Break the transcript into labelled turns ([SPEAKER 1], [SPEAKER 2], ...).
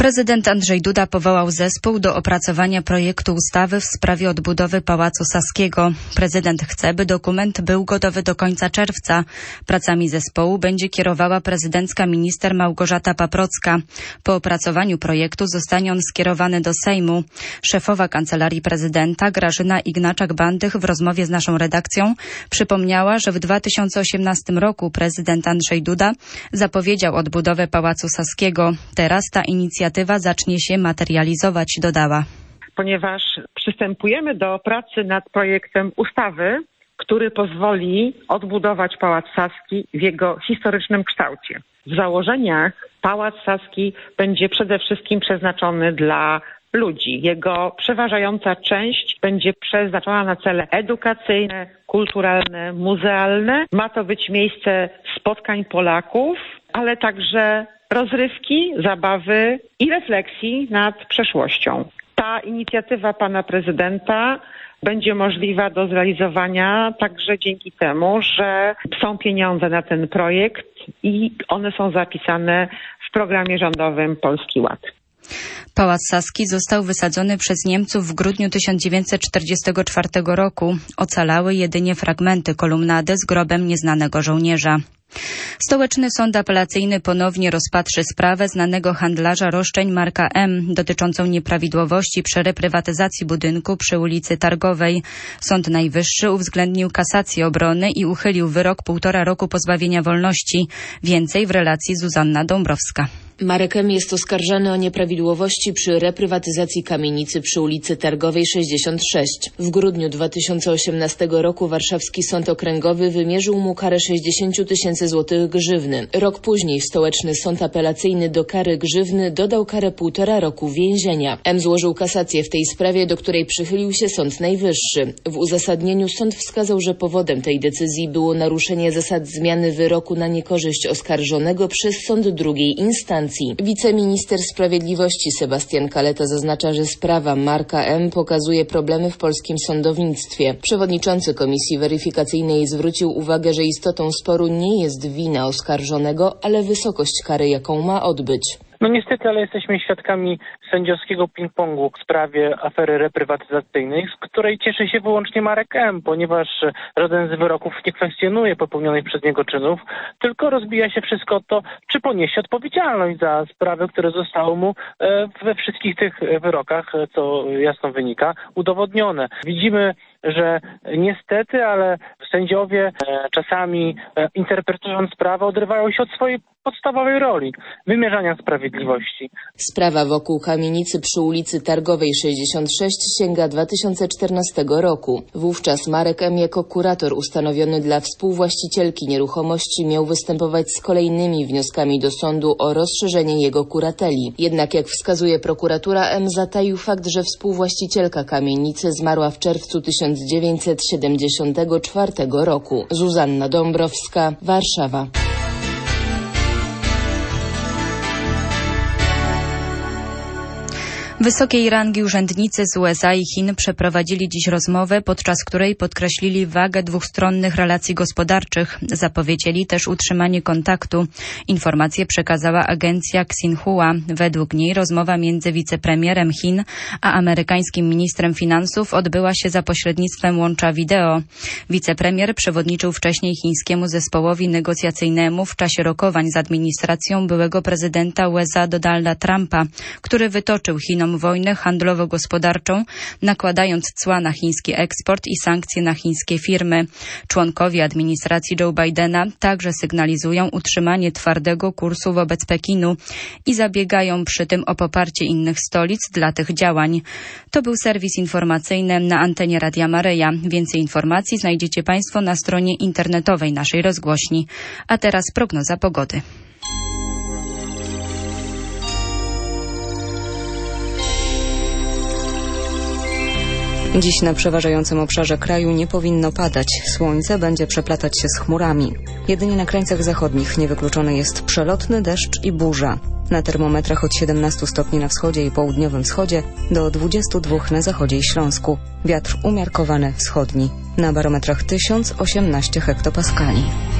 [SPEAKER 1] Prezydent Andrzej Duda powołał zespół do opracowania projektu ustawy w sprawie odbudowy Pałacu Saskiego. Prezydent chce, by dokument był gotowy do końca czerwca. Pracami zespołu będzie kierowała prezydencka minister Małgorzata Paprocka. Po opracowaniu projektu zostanie on skierowany do Sejmu. Szefowa Kancelarii Prezydenta Grażyna Ignaczak-Bandych w rozmowie z naszą redakcją przypomniała, że w 2018 roku prezydent Andrzej Duda zapowiedział odbudowę Pałacu Saskiego. Teraz ta inicjatywa zacznie się materializować, dodała.
[SPEAKER 2] Ponieważ przystępujemy do pracy nad projektem ustawy, który pozwoli odbudować Pałac Saski w jego historycznym kształcie. W założeniach Pałac Saski będzie przede wszystkim przeznaczony dla ludzi. Jego przeważająca część będzie przeznaczona na cele edukacyjne, kulturalne, muzealne. Ma to być miejsce spotkań Polaków, ale także rozrywki, zabawy i refleksji nad przeszłością. Ta inicjatywa pana prezydenta będzie możliwa do zrealizowania także dzięki temu, że są pieniądze na ten projekt i one są zapisane w programie rządowym Polski Ład.
[SPEAKER 1] Pałac Saski został wysadzony przez Niemców w grudniu 1944 roku. Ocalały jedynie fragmenty kolumnady z grobem nieznanego żołnierza. Stołeczny Sąd Apelacyjny ponownie rozpatrzy sprawę znanego handlarza roszczeń Marka M. dotyczącą nieprawidłowości przy reprywatyzacji budynku przy ulicy Targowej. Sąd Najwyższy uwzględnił kasację obrony i uchylił wyrok 1,5 roku pozbawienia wolności. Więcej w relacji Zuzanna Dąbrowska.
[SPEAKER 3] Marek M. jest oskarżany o nieprawidłowości przy reprywatyzacji kamienicy przy ulicy Targowej 66. W grudniu 2018 roku warszawski sąd okręgowy wymierzył mu karę 60 000 złotych grzywny. Rok później stołeczny sąd apelacyjny do kary grzywny dodał karę 1,5 roku więzienia. M. złożył kasację w tej sprawie, do której przychylił się Sąd Najwyższy. W uzasadnieniu sąd wskazał, że powodem tej decyzji było naruszenie zasad zmiany wyroku na niekorzyść oskarżonego przez sąd drugiej instancji. Wiceminister Sprawiedliwości Sebastian Kaleta zaznacza, że sprawa Marka M. pokazuje problemy w polskim sądownictwie. Przewodniczący Komisji Weryfikacyjnej zwrócił uwagę, że istotą sporu nie jest wina oskarżonego, ale wysokość kary, jaką ma odbyć.
[SPEAKER 4] No niestety, ale jesteśmy świadkami sędziowskiego ping-pongu w sprawie afery reprywatyzacyjnej, z której cieszy się wyłącznie Marek M., ponieważ żaden z wyroków nie kwestionuje popełnionych przez niego czynów, tylko rozbija się wszystko o to, czy poniesie odpowiedzialność za sprawy, które zostały mu we wszystkich tych wyrokach, co jasno wynika, udowodnione. Widzimy, że niestety, ale sędziowie czasami interpretując sprawę odrywają się od swojej podstawowej roli wymierzania sprawiedliwości.
[SPEAKER 3] Sprawa wokół kamienicy przy ulicy Targowej 66 sięga 2014 roku. Wówczas Marek M. jako kurator ustanowiony dla współwłaścicielki nieruchomości miał występować z kolejnymi wnioskami do sądu o rozszerzenie jego kurateli. Jednak jak wskazuje prokuratura, M. zataił fakt, że współwłaścicielka kamienicy zmarła w czerwcu 1974 roku. Zuzanna Dąbrowska, Warszawa.
[SPEAKER 1] Wysokiej rangi urzędnicy z USA i Chin przeprowadzili dziś rozmowę, podczas której podkreślili wagę dwustronnych relacji gospodarczych. Zapowiedzieli też utrzymanie kontaktu. Informację przekazała agencja Xinhua. Według niej rozmowa między wicepremierem Chin a amerykańskim ministrem finansów odbyła się za pośrednictwem łącza wideo. Wicepremier przewodniczył wcześniej chińskiemu zespołowi negocjacyjnemu w czasie rokowań z administracją byłego prezydenta USA Donalda Trumpa, który wytoczył Chinom wojnę handlowo-gospodarczą, nakładając cła na chiński eksport i sankcje na chińskie firmy. Członkowie administracji Joe Bidena także sygnalizują utrzymanie twardego kursu wobec Pekinu i zabiegają przy tym o poparcie innych stolic dla tych działań. To był serwis informacyjny na antenie Radia Maryja. Więcej informacji znajdziecie Państwo na stronie internetowej naszej rozgłośni. A teraz prognoza pogody. Dziś na przeważającym obszarze kraju nie powinno padać. Słońce będzie przeplatać się z chmurami. Jedynie na krańcach zachodnich niewykluczony jest przelotny deszcz i burza. Na termometrach od 17 stopni na wschodzie i południowym wschodzie do 22 na zachodzie i Śląsku. Wiatr umiarkowany wschodni. Na barometrach 1018 hektopaskali.